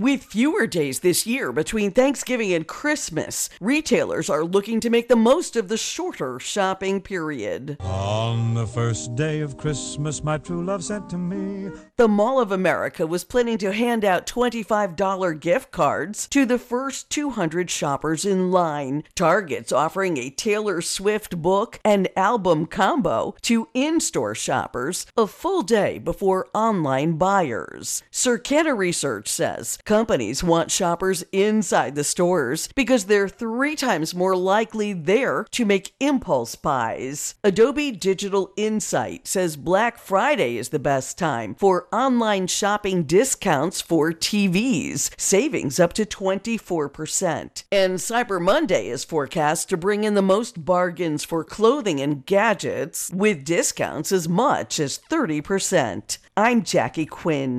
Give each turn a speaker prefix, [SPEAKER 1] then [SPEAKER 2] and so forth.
[SPEAKER 1] With fewer days this year between Thanksgiving and Christmas, retailers are looking to make the most of the shorter shopping period.
[SPEAKER 2] On the first day of Christmas, my true love sent to me.
[SPEAKER 1] The Mall of America was planning to hand out $25 gift cards to the first 200 shoppers in line. Target's offering a Taylor Swift book and album combo to in-store shoppers a full day before online buyers. Circana Research says companies want shoppers inside the stores because they're 3 times more likely there to make impulse buys. Adobe Digital Insight says Black Friday is the best time for online shopping discounts for TVs, savings up to 24%. And Cyber Monday is forecast to bring in the most bargains for clothing and gadgets with discounts as much as 30%. I'm Jackie Quinn.